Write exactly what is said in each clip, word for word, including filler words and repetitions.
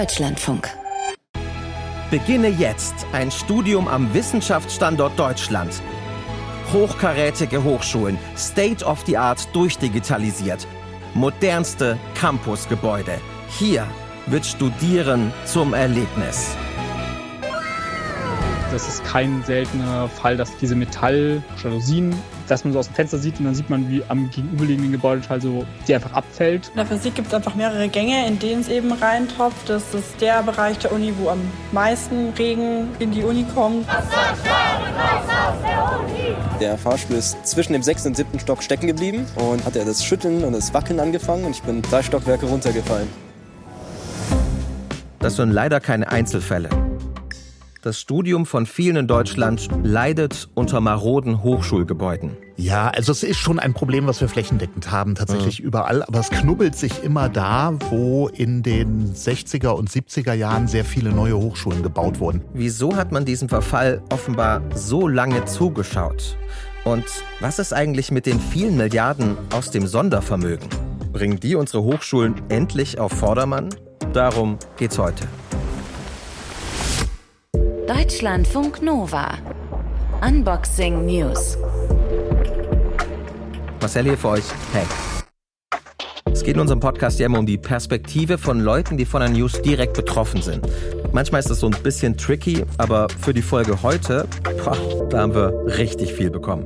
Deutschlandfunk. Beginne jetzt ein Studium am Wissenschaftsstandort Deutschland. Hochkarätige Hochschulen, State of the Art durchdigitalisiert. Modernste Campusgebäude. Hier wird Studieren zum Erlebnis. Das ist kein seltener Fall, dass diese Metall-Jalousien, dass man so aus dem Fenster sieht und dann sieht man, wie am gegenüberliegenden Gebäudeteil so, die einfach abfällt. In der Physik gibt es einfach mehrere Gänge, in denen es eben reintropft. Das ist der Bereich der Uni, wo am meisten Regen in die Uni kommt. Der Fahrstuhl ist zwischen dem sechsten und siebten Stock stecken geblieben und hat er das Schütteln und das Wackeln angefangen und ich bin drei Stockwerke runtergefallen. Das sind leider keine Einzelfälle. Das Studium von vielen in Deutschland leidet unter maroden Hochschulgebäuden. Ja, also es ist schon ein Problem, was wir flächendeckend haben, tatsächlich mhm. überall. Aber es knubbelt sich immer da, wo in den sechziger und siebziger Jahren sehr viele neue Hochschulen gebaut wurden. Wieso hat man diesem Verfall offenbar so lange zugeschaut? Und was ist eigentlich mit den vielen Milliarden aus dem Sondervermögen? Bringen die unsere Hochschulen endlich auf Vordermann? Darum geht's heute. Deutschlandfunk Nova. Unboxing News. Marcel hier für euch. Hey. Es geht in unserem Podcast ja immer um die Perspektive von Leuten, die von der News direkt betroffen sind. Manchmal ist das so ein bisschen tricky, aber für die Folge heute, boah, da haben wir richtig viel bekommen.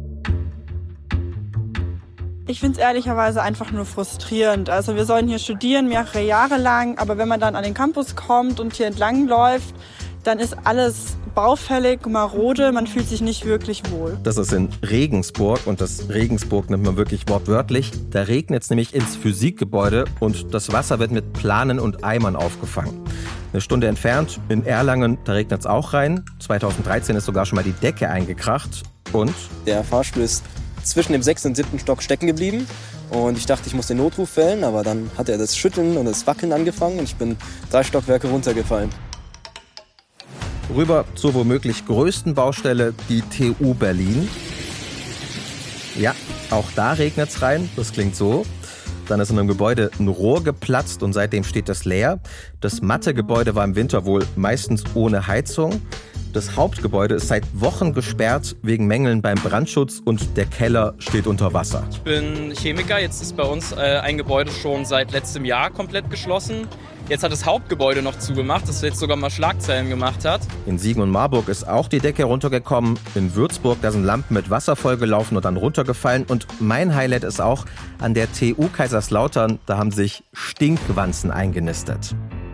Ich finde es ehrlicherweise einfach nur frustrierend. Also wir sollen hier studieren, mehrere Jahre lang, aber wenn man dann an den Campus kommt und hier entlang läuft, dann ist alles baufällig, marode, man fühlt sich nicht wirklich wohl. Das ist in Regensburg und das Regensburg nimmt man wirklich wortwörtlich. Da regnet es nämlich ins Physikgebäude und das Wasser wird mit Planen und Eimern aufgefangen. Eine Stunde entfernt, in Erlangen, da regnet es auch rein. zweitausenddreizehn ist sogar schon mal die Decke eingekracht und... Der Fahrstuhl ist zwischen dem sechsten und siebten Stock stecken geblieben und ich dachte, ich muss den Notruf wählen, aber dann hat er das Schütteln und das Wackeln angefangen und ich bin drei Stockwerke runtergefallen. Rüber zur womöglich größten Baustelle, die T U Berlin. Ja, auch da regnet's rein, das klingt so. Dann ist in einem Gebäude ein Rohr geplatzt und seitdem steht das leer. Das Mathegebäude war im Winter wohl meistens ohne Heizung. Das Hauptgebäude ist seit Wochen gesperrt wegen Mängeln beim Brandschutz und der Keller steht unter Wasser. Ich bin Chemiker, jetzt ist bei uns äh, ein Gebäude schon seit letztem Jahr komplett geschlossen. Jetzt hat das Hauptgebäude noch zugemacht, das jetzt sogar mal Schlagzeilen gemacht hat. In Siegen und Marburg ist auch die Decke runtergekommen. In Würzburg, da sind Lampen mit Wasser vollgelaufen und dann runtergefallen. Und mein Highlight ist auch an der T U Kaiserslautern, da haben sich Stinkwanzen eingenistet.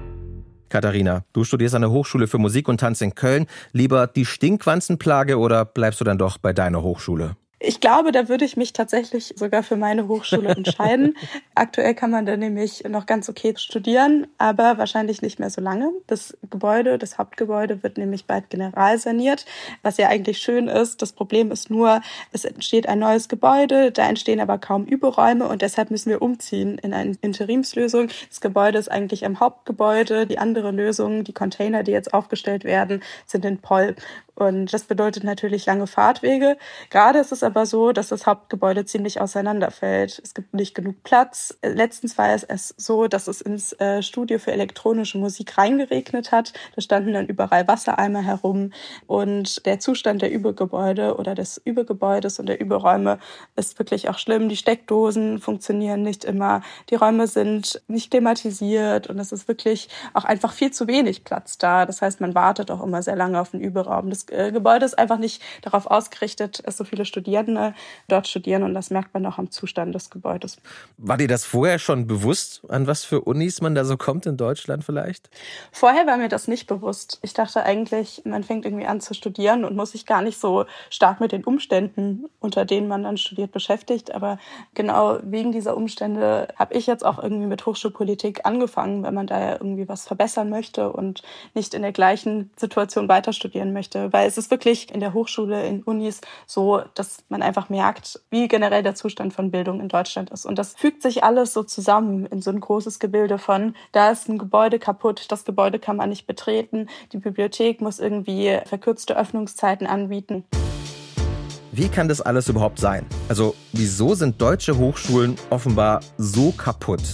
Katharina, du studierst an der Hochschule für Musik und Tanz in Köln. Lieber die Stinkwanzenplage oder bleibst du dann doch bei deiner Hochschule? Ich glaube, da würde ich mich tatsächlich sogar für meine Hochschule entscheiden. Aktuell kann man da nämlich noch ganz okay studieren, aber wahrscheinlich nicht mehr so lange. Das Gebäude, das Hauptgebäude wird nämlich bald generalsaniert, was ja eigentlich schön ist. Das Problem ist nur, es entsteht ein neues Gebäude, da entstehen aber kaum Überräume und deshalb müssen wir umziehen in eine Interimslösung. Das Gebäude ist eigentlich am Hauptgebäude. Die andere Lösung, die Container, die jetzt aufgestellt werden, sind in Poll. Und das bedeutet natürlich lange Fahrtwege. Gerade ist es aber so, dass das Hauptgebäude ziemlich auseinanderfällt. Es gibt nicht genug Platz. Letztens war es so, dass es ins äh, Studio für elektronische Musik reingeregnet hat. Da standen dann überall Wassereimer herum. Und der Zustand der Übergebäude oder des Übergebäudes und der Überräume ist wirklich auch schlimm. Die Steckdosen funktionieren nicht immer. Die Räume sind nicht klimatisiert und es ist wirklich auch einfach viel zu wenig Platz da. Das heißt, man wartet auch immer sehr lange auf den Überraum. Das Gebäude ist einfach nicht darauf ausgerichtet, dass so viele Studierende dort studieren und das merkt man auch am Zustand des Gebäudes. War dir das vorher schon bewusst, an was für Unis man da so kommt in Deutschland vielleicht? Vorher war mir das nicht bewusst. Ich dachte eigentlich, man fängt irgendwie an zu studieren und muss sich gar nicht so stark mit den Umständen, unter denen man dann studiert, beschäftigt. Aber genau wegen dieser Umstände habe ich jetzt auch irgendwie mit Hochschulpolitik angefangen, wenn man da ja irgendwie was verbessern möchte und nicht in der gleichen Situation weiter studieren möchte. Weil es ist wirklich in der Hochschule, in Unis so, dass man einfach merkt, wie generell der Zustand von Bildung in Deutschland ist. Und das fügt sich alles so zusammen in so ein großes Gebilde von, da ist ein Gebäude kaputt, das Gebäude kann man nicht betreten, die Bibliothek muss irgendwie verkürzte Öffnungszeiten anbieten. Wie kann das alles überhaupt sein? Also, wieso sind deutsche Hochschulen offenbar so kaputt?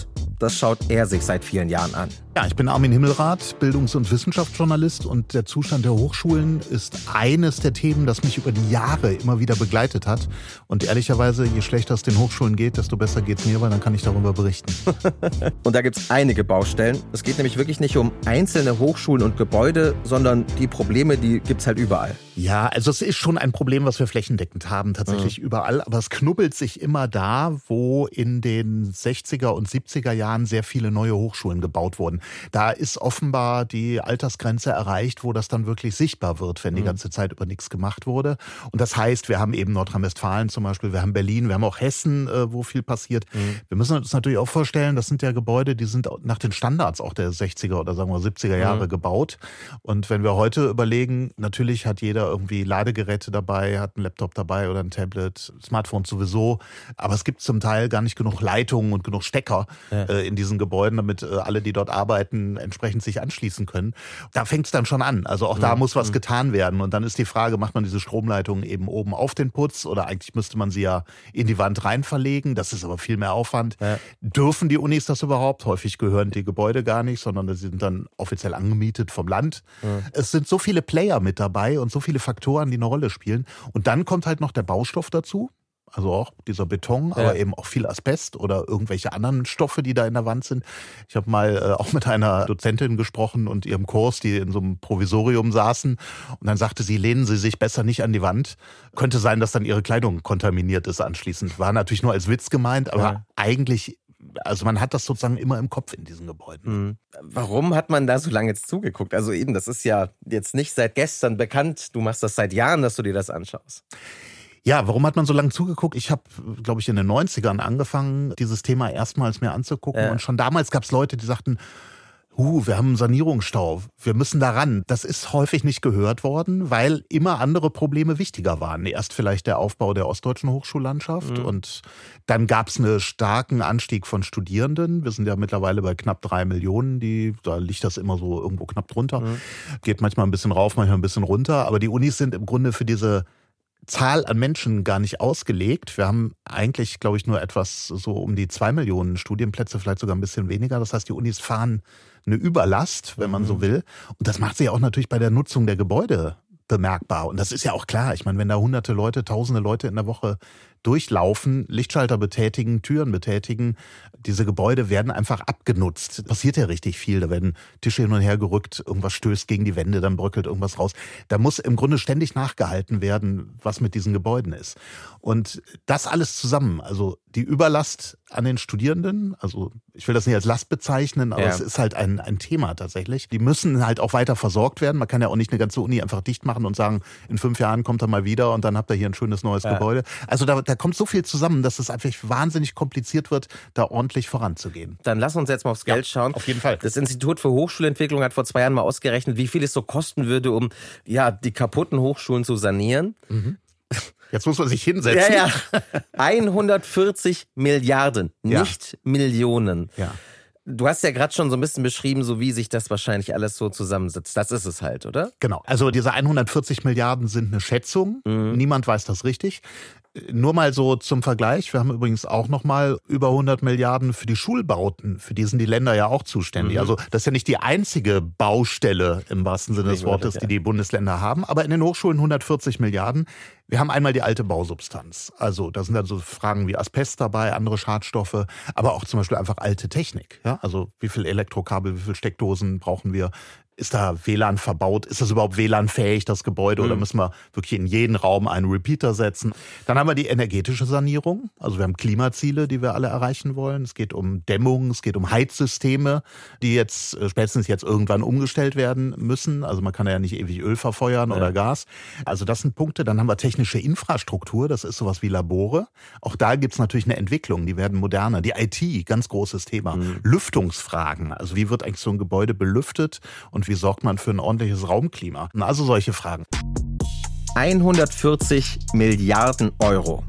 das schaut er sich seit vielen Jahren an. Ja, ich bin Armin Himmelrath, Bildungs- und Wissenschaftsjournalist, und der Zustand der Hochschulen ist eines der Themen, das mich über die Jahre immer wieder begleitet hat. Und ehrlicherweise, je schlechter es den Hochschulen geht, desto besser geht es mir, weil dann kann ich darüber berichten. Und da gibt es einige Baustellen. Es geht nämlich wirklich nicht um einzelne Hochschulen und Gebäude, sondern die Probleme, die gibt es halt überall. Ja, also es ist schon ein Problem, was wir flächendeckend haben, tatsächlich mhm. überall. Aber es knubbelt sich immer da, wo in den sechziger und siebziger Jahren sehr viele neue Hochschulen gebaut wurden. Da ist offenbar die Altersgrenze erreicht, wo das dann wirklich sichtbar wird, wenn die ganze Zeit über nichts gemacht wurde. Und das heißt, wir haben eben Nordrhein-Westfalen zum Beispiel, wir haben Berlin, wir haben auch Hessen, wo viel passiert. Mhm. Wir müssen uns natürlich auch vorstellen, das sind ja Gebäude, die sind nach den Standards auch der sechziger oder sagen wir siebziger Jahre mhm. gebaut. Und wenn wir heute überlegen, natürlich hat jeder irgendwie Ladegeräte dabei, hat einen Laptop dabei oder ein Tablet, Smartphone sowieso. Aber es gibt zum Teil gar nicht genug Leitungen und genug Stecker ja. äh, in diesen Gebäuden, damit äh, alle, die dort arbeiten, entsprechend sich anschließen können. Da fängt es dann schon an. Also auch da mhm. muss was getan werden. Und dann ist die Frage, macht man diese Stromleitungen eben oben auf den Putz oder eigentlich müsste man sie ja in die Wand rein verlegen. Das ist aber viel mehr Aufwand. Ja. Dürfen die Unis das überhaupt? Häufig gehören die Gebäude gar nicht, sondern sie sind dann offiziell angemietet vom Land. Mhm. Es sind so viele Player mit dabei und so viele Faktoren, die eine Rolle spielen. Und dann kommt halt noch der Baustoff dazu. Also auch dieser Beton, ja. aber eben auch viel Asbest oder irgendwelche anderen Stoffe, die da in der Wand sind. Ich habe mal äh, auch mit einer Dozentin gesprochen und ihrem Kurs, die in so einem Provisorium saßen. Und dann sagte sie, lehnen Sie sich besser nicht an die Wand. Könnte sein, dass dann Ihre Kleidung kontaminiert ist anschließend. War natürlich nur als Witz gemeint, aber ja. eigentlich, also man hat das sozusagen immer im Kopf in diesen Gebäuden. Mhm. Warum hat man da so lange jetzt zugeguckt? Also eben, das ist ja jetzt nicht seit gestern bekannt. Du machst das seit Jahren, dass du dir das anschaust. Ja, warum hat man so lange zugeguckt? Ich habe, glaube ich, in den neunzigern angefangen, dieses Thema erstmals mir anzugucken. Ja. Und schon damals gab es Leute, die sagten, huh, wir haben einen Sanierungsstau, wir müssen da ran. Das ist häufig nicht gehört worden, weil immer andere Probleme wichtiger waren. Erst vielleicht der Aufbau der ostdeutschen Hochschullandschaft mhm. und dann gab es einen starken Anstieg von Studierenden. Wir sind ja mittlerweile bei knapp drei Millionen, die, da liegt das immer so irgendwo knapp drunter. Mhm. Geht manchmal ein bisschen rauf, manchmal ein bisschen runter. Aber die Unis sind im Grunde für diese Zahl an Menschen gar nicht ausgelegt. Wir haben eigentlich, glaube ich, nur etwas so um die zwei Millionen Studienplätze, vielleicht sogar ein bisschen weniger. Das heißt, die Unis fahren eine Überlast, wenn man so will. Und das macht sich auch natürlich bei der Nutzung der Gebäude bemerkbar. Und das ist ja auch klar. Ich meine, wenn da hunderte Leute, tausende Leute in der Woche durchlaufen, Lichtschalter betätigen, Türen betätigen, diese Gebäude werden einfach abgenutzt. Passiert ja richtig viel. Da werden Tische hin und her gerückt, irgendwas stößt gegen die Wände, dann bröckelt irgendwas raus. Da muss im Grunde ständig nachgehalten werden, was mit diesen Gebäuden ist. Und das alles zusammen, also die Überlast an den Studierenden, also ich will das nicht als Last bezeichnen, aber ja. es ist halt ein, ein Thema tatsächlich. Die müssen halt auch weiter versorgt werden. Man kann ja auch nicht eine ganze Uni einfach dicht machen und sagen, in fünf Jahren kommt er mal wieder und dann habt ihr hier ein schönes neues ja. Gebäude. Also da, da kommt so viel zusammen, dass es einfach wahnsinnig kompliziert wird, da ordentlich voranzugehen. Dann lass uns jetzt mal aufs Geld ja, schauen. Auf jeden Fall. Das Institut für Hochschulentwicklung hat vor zwei Jahren mal ausgerechnet, wie viel es so kosten würde, um ja die kaputten Hochschulen zu sanieren. Mhm. Jetzt muss man sich hinsetzen. Ja, ja. hundertvierzig Milliarden, nicht ja. Millionen. Ja. Du hast ja gerade schon so ein bisschen beschrieben, so wie sich das wahrscheinlich alles so zusammensetzt. Das ist es halt, oder? Genau. Also diese hundertvierzig Milliarden sind eine Schätzung. Mhm. Niemand weiß das richtig. Nur mal so zum Vergleich. Wir haben übrigens auch noch mal über hundert Milliarden für die Schulbauten. Für die sind die Länder ja auch zuständig. Mhm. Also das ist ja nicht die einzige Baustelle im wahrsten Sinne des Wortes, die die Bundesländer haben. Aber in den Hochschulen hundertvierzig Milliarden. Wir haben einmal die alte Bausubstanz. Also da sind dann so Fragen wie Asbest dabei, andere Schadstoffe, aber auch zum Beispiel einfach alte Technik. Ja? Also wie viel Elektrokabel, wie viel Steckdosen brauchen wir? Ist da W L A N verbaut? Ist das überhaupt W L A N-fähig, das Gebäude? Mhm. Oder müssen wir wirklich in jeden Raum einen Repeater setzen? Dann haben wir die energetische Sanierung. Also wir haben Klimaziele, die wir alle erreichen wollen. Es geht um Dämmung, es geht um Heizsysteme, die jetzt spätestens jetzt irgendwann umgestellt werden müssen. Also man kann ja nicht ewig Öl verfeuern ja. oder Gas. Also das sind Punkte. Dann haben wir technische Infrastruktur. Das ist sowas wie Labore. Auch da gibt's natürlich eine Entwicklung. Die werden moderner. Die I T, ganz großes Thema. Mhm. Lüftungsfragen. Also wie wird eigentlich so ein Gebäude belüftet? Und wie sorgt man für ein ordentliches Raumklima? Also solche Fragen. hundertvierzig Milliarden Euro.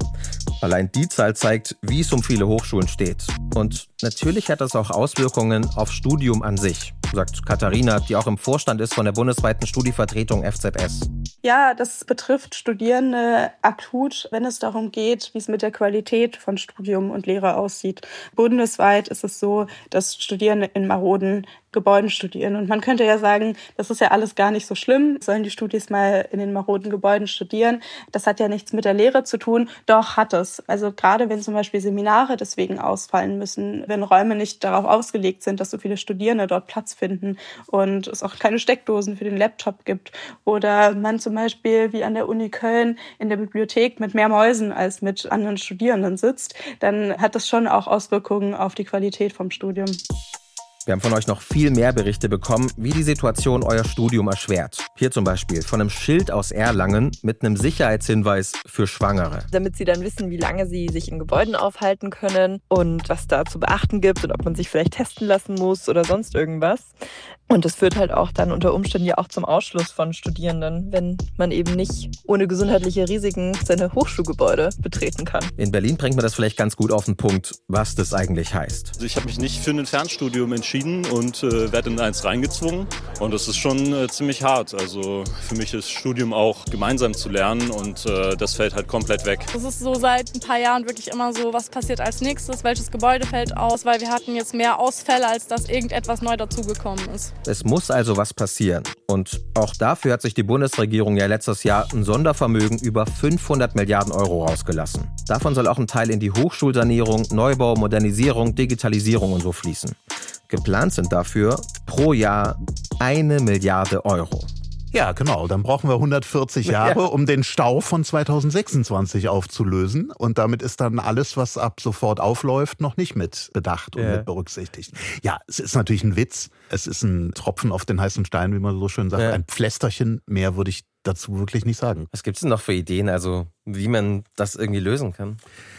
Allein die Zahl zeigt, wie es um viele Hochschulen steht. Und natürlich hat das auch Auswirkungen aufs Studium an sich, sagt Katharina, die auch im Vorstand ist von der bundesweiten Studievertretung F Z S. Ja, das betrifft Studierende akut, wenn es darum geht, wie es mit der Qualität von Studium und Lehre aussieht. Bundesweit ist es so, dass Studierende in maroden Gebäuden studieren. Und man könnte ja sagen, das ist ja alles gar nicht so schlimm. Sollen die Studis mal in den maroden Gebäuden studieren? Das hat ja nichts mit der Lehre zu tun. Doch, hat es. Also gerade wenn zum Beispiel Seminare deswegen ausfallen müssen, wenn Räume nicht darauf ausgelegt sind, dass so viele Studierende dort Platz finden und es auch keine Steckdosen für den Laptop gibt oder man zum Beispiel wie an der Uni Köln in der Bibliothek mit mehr Mäusen als mit anderen Studierenden sitzt, dann hat das schon auch Auswirkungen auf die Qualität vom Studium. Wir haben von euch noch viel mehr Berichte bekommen, wie die Situation euer Studium erschwert. Hier zum Beispiel von einem Schild aus Erlangen mit einem Sicherheitshinweis für Schwangere. Damit sie dann wissen, wie lange sie sich in Gebäuden aufhalten können und was da zu beachten gibt und ob man sich vielleicht testen lassen muss oder sonst irgendwas. Und das führt halt auch dann unter Umständen ja auch zum Ausschluss von Studierenden, wenn man eben nicht ohne gesundheitliche Risiken seine Hochschulgebäude betreten kann. In Berlin bringt man das vielleicht ganz gut auf den Punkt, was das eigentlich heißt. Also ich habe mich nicht für ein Fernstudium entschieden und äh, werde in eins reingezwungen. Und das ist schon äh, ziemlich hart. Also für mich ist Studium auch gemeinsam zu lernen und äh, das fällt halt komplett weg. Es ist so seit ein paar Jahren wirklich immer so, was passiert als nächstes, welches Gebäude fällt aus, weil wir hatten jetzt mehr Ausfälle, als dass irgendetwas neu dazugekommen ist. Es muss also was passieren. Und auch dafür hat sich die Bundesregierung ja letztes Jahr ein Sondervermögen über fünfhundert Milliarden Euro rausgelassen. Davon soll auch ein Teil in die Hochschulsanierung, Neubau, Modernisierung, Digitalisierung und so fließen. Geplant sind dafür pro Jahr eine Milliarde Euro. Ja, genau. Dann brauchen wir hundertvierzig Jahre, ja, um den Stau von zweitausendsechsundzwanzig aufzulösen. Und damit ist dann alles, was ab sofort aufläuft, noch nicht mit bedacht und ja. mit berücksichtigt. Ja, es ist natürlich ein Witz. Es ist ein Tropfen auf den heißen Stein, wie man so schön sagt. Ja. Ein Pflästerchen, mehr würde ich dazu wirklich nicht sagen. Was gibt es denn noch für Ideen, also wie man das irgendwie lösen kann?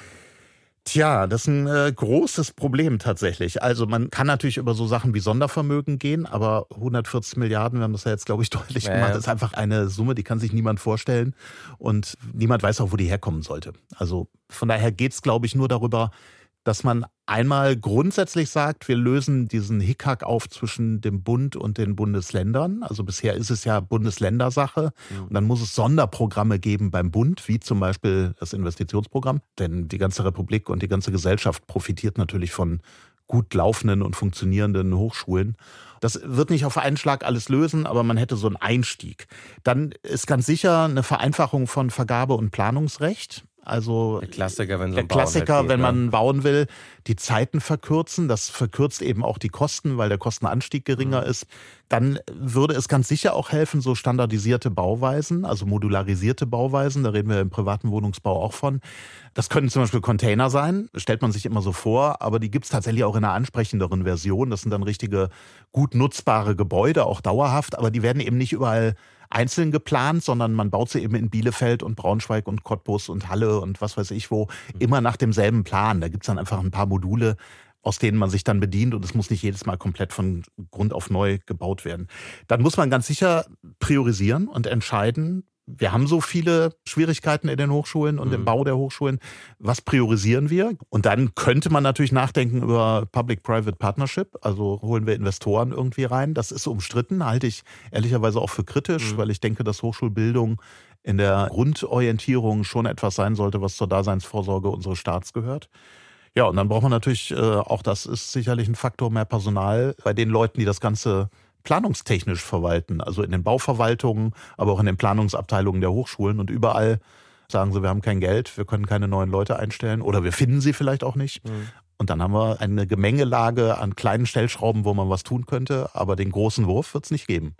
Tja, das ist ein äh, großes Problem tatsächlich. Also man kann natürlich über so Sachen wie Sondervermögen gehen, aber hundertvierzig Milliarden, wir haben das ja jetzt, glaube ich, deutlich ja, gemacht, ja. ist einfach eine Summe, die kann sich niemand vorstellen und niemand weiß auch, wo die herkommen sollte. Also von daher geht's, glaube ich, nur darüber, dass man einmal grundsätzlich sagt, wir lösen diesen Hickhack auf zwischen dem Bund und den Bundesländern. Also bisher ist es ja Bundesländersache. Mhm. Und dann muss es Sonderprogramme geben beim Bund, wie zum Beispiel das Investitionsprogramm. Denn die ganze Republik und die ganze Gesellschaft profitiert natürlich von gut laufenden und funktionierenden Hochschulen. Das wird nicht auf einen Schlag alles lösen, aber man hätte so einen Einstieg. Dann ist ganz sicher eine Vereinfachung von Vergabe- und Planungsrecht. Also der Klassiker, wenn, so der Klassiker, halt geht, wenn man ne? bauen will, die Zeiten verkürzen. Das verkürzt eben auch die Kosten, weil der Kostenanstieg geringer mhm. ist. Dann würde es ganz sicher auch helfen, so standardisierte Bauweisen, also modularisierte Bauweisen. Da reden wir im privaten Wohnungsbau auch von. Das können zum Beispiel Container sein, stellt man sich immer so vor, aber die gibt es tatsächlich auch in einer ansprechenderen Version. Das sind dann richtige, gut nutzbare Gebäude, auch dauerhaft, aber die werden eben nicht überall einzeln geplant, sondern man baut sie eben in Bielefeld und Braunschweig und Cottbus und Halle und was weiß ich wo, immer nach demselben Plan. Da gibt's dann einfach ein paar Module, aus denen man sich dann bedient und es muss nicht jedes Mal komplett von Grund auf neu gebaut werden. Dann muss man ganz sicher priorisieren und entscheiden, wir haben so viele Schwierigkeiten in den Hochschulen und mhm. im Bau der Hochschulen. Was priorisieren wir? Und dann könnte man natürlich nachdenken über Public-Private Partnership. Also holen wir Investoren irgendwie rein. Das ist umstritten, halte ich ehrlicherweise auch für kritisch, mhm. weil ich denke, dass Hochschulbildung in der Grundorientierung schon etwas sein sollte, was zur Daseinsvorsorge unseres Staats gehört. Ja, und dann braucht man natürlich, äh, auch das ist sicherlich ein Faktor, mehr Personal bei den Leuten, die das Ganze planungstechnisch verwalten, also in den Bauverwaltungen, aber auch in den Planungsabteilungen der Hochschulen und überall sagen sie, wir haben kein Geld, wir können keine neuen Leute einstellen oder wir finden sie vielleicht auch nicht. Mhm. Und dann haben wir eine Gemengelage an kleinen Stellschrauben, wo man was tun könnte, aber den großen Wurf wird es nicht geben.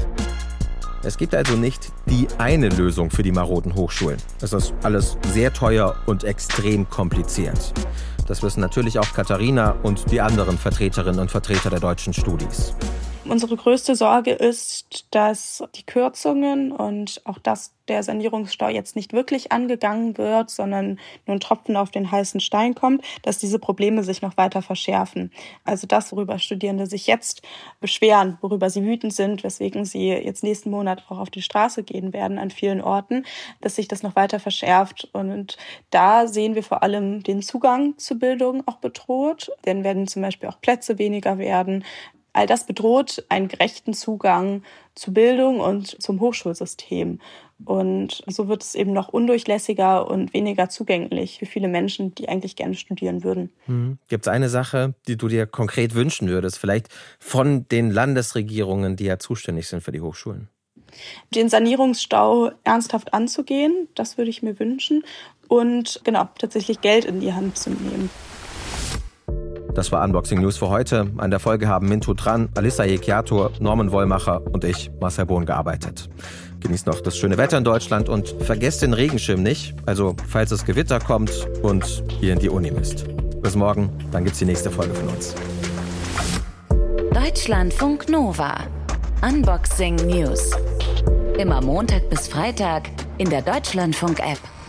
Es gibt also nicht die eine Lösung für die maroden Hochschulen. Es ist alles sehr teuer und extrem kompliziert. Das wissen natürlich auch Katharina und die anderen Vertreterinnen und Vertreter der deutschen Studis. Unsere größte Sorge ist, dass die Kürzungen und auch das der Sanierungsstau jetzt nicht wirklich angegangen wird, sondern nur ein Tropfen auf den heißen Stein kommt, dass diese Probleme sich noch weiter verschärfen. Also das, worüber Studierende sich jetzt beschweren, worüber sie wütend sind, weswegen sie jetzt nächsten Monat auch auf die Straße gehen werden an vielen Orten, dass sich das noch weiter verschärft. Und da sehen wir vor allem den Zugang zu Bildung auch bedroht. Denn werden zum Beispiel auch Plätze weniger werden. All das bedroht einen gerechten Zugang zu Bildung und zum Hochschulsystem. Und so wird es eben noch undurchlässiger und weniger zugänglich für viele Menschen, die eigentlich gerne studieren würden. Hm. Gibt es eine Sache, die du dir konkret wünschen würdest, vielleicht von den Landesregierungen, die ja zuständig sind für die Hochschulen? Den Sanierungsstau ernsthaft anzugehen, das würde ich mir wünschen. Und genau, tatsächlich Geld in die Hand zu nehmen. Das war Unboxing News für heute. An der Folge haben Mintu Tran, Alissa Yekiator, Norman Wollmacher und ich, Marcel Bohn, gearbeitet. Genießt noch das schöne Wetter in Deutschland und vergesst den Regenschirm nicht, also falls es Gewitter kommt und ihr in die Uni müsst. Bis morgen, dann gibt's die nächste Folge von uns. Deutschlandfunk Nova. Unboxing News. Immer Montag bis Freitag in der Deutschlandfunk-App.